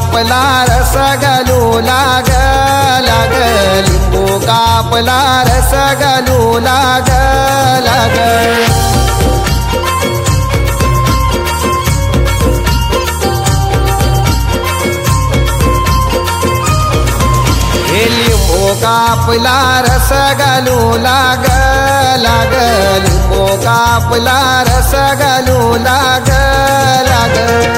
कापला रस घालू लाग लाग लिंबू कापला रस घालू लाग लाग लिंबू कापला रस घालू लाग लाग लिंबू कापला रस घालू लाग लाग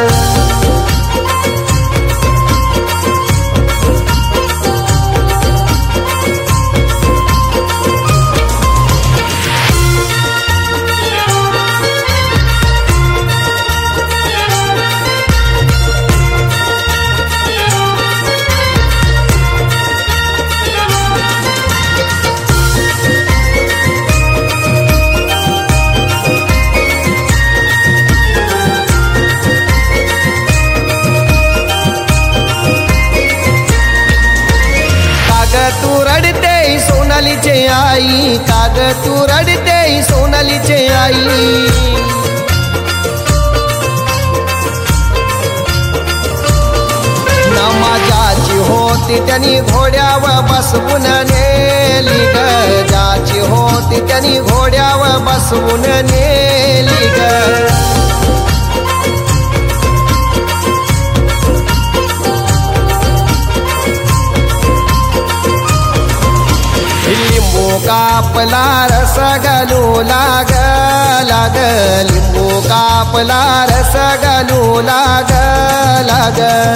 तू रडते सोनालीचे आई काग तू रडते सोनालीचे आई नमाजाची होती त्यांनी घोड्यावर बसवून नेली ग ज्याची होती त्यांनी घोड्यावर बसवून नेली ग लिंबू कापला रस घालू लाग लाग लिंबू कापला रस घालू लाग लाग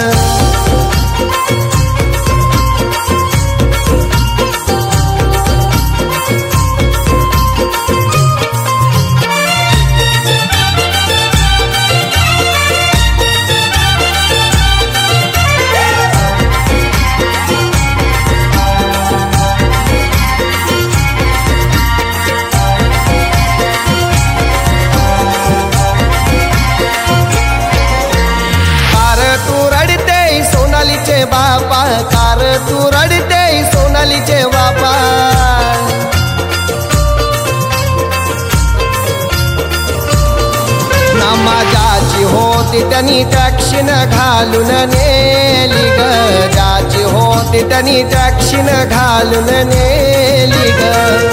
बापा कार तू रडते सोनालीचे बापा नमाजाची होती त्यांनी दक्षिण घालून नेली ग ज्याची होती त्यांनी दक्षिण घालून नेली ग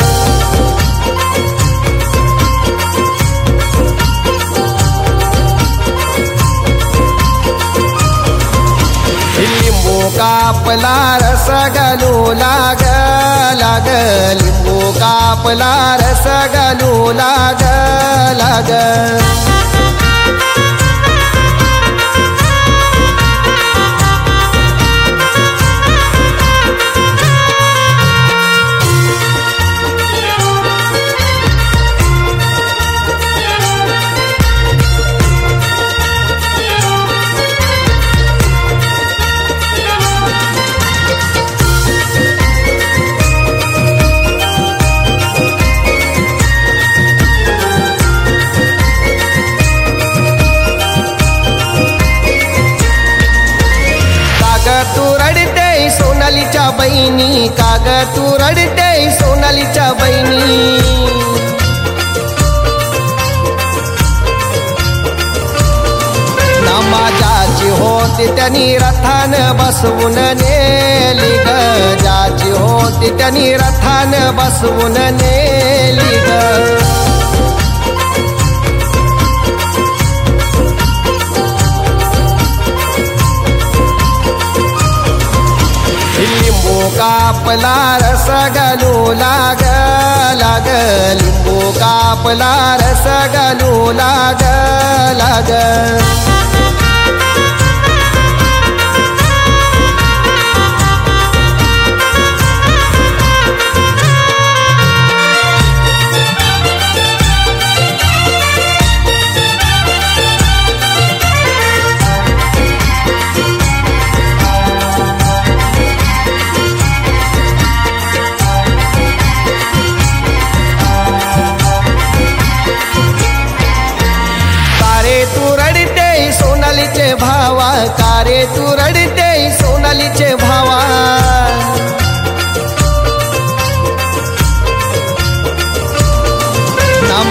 लिंबू कापला रस घालू लाग लाग लिंबू कापला रस घालू लाग लाग तू रडते सोनालीच्या बहिणी काग तू रडते सोनालीच्या बहिणी नमाजाची होती त्यांनी रथान बसवून नेली ग ज्याची होती त्यांनी रथान बसवून नेली ग लिंबू कापला रस घालू लाग लाग लिंबू कापला रस घालू लाग लाग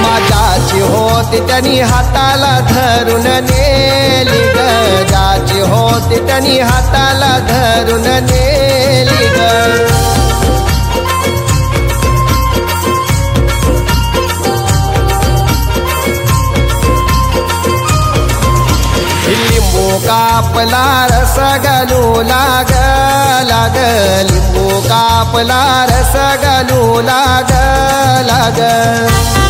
माझ्याची होती त्यांनी हाताला धरून नेली ग, ज्याची होती त्यांनी हाताला धरून नेली ग. लिंबू कापला रस घालू लाग, लिंबू कापला रस घालू लाग.